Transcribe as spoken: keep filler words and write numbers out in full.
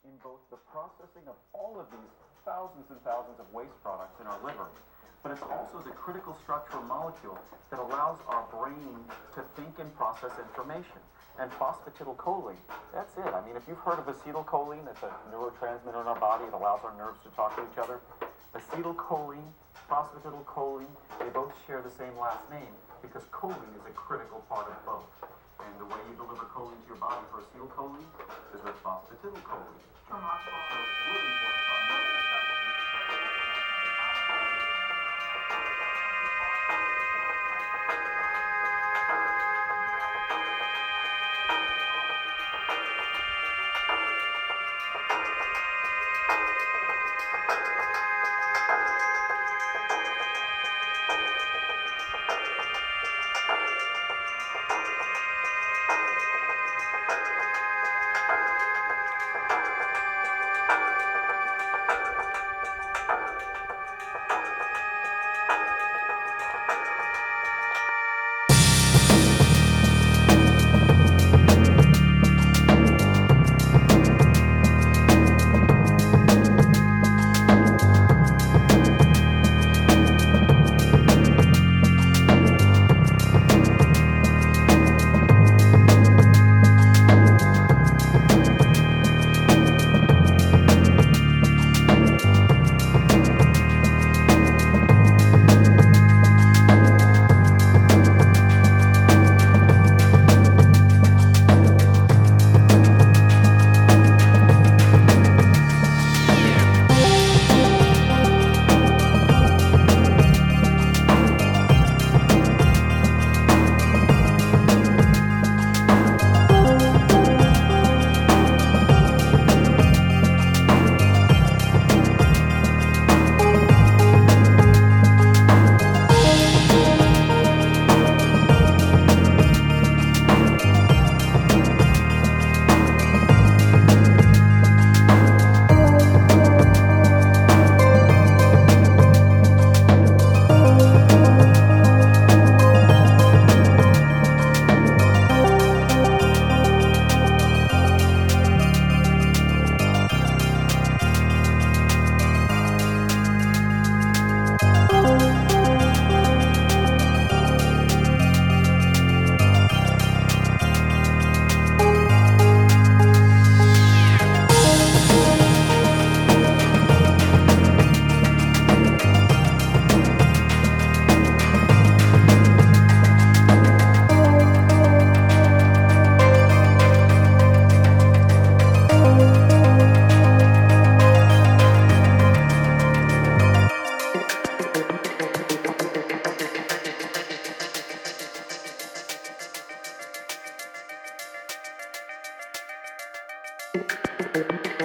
in both the processing of all of these thousands and thousands of waste products in our liver, but it's also the critical structural molecule that allows our brain to think and process information. And phosphatidylcholine, that's it. I mean, if you've heard of acetylcholine, it's a neurotransmitter in our body. It allows our nerves to talk to each other. Acetylcholine, phosphatidylcholine, they both share the same last name because choline is a critical part of both. And the way you deliver choline to your body for acetylcholine is with phosphatidylcholine. So it's really important to talk about. Thank you.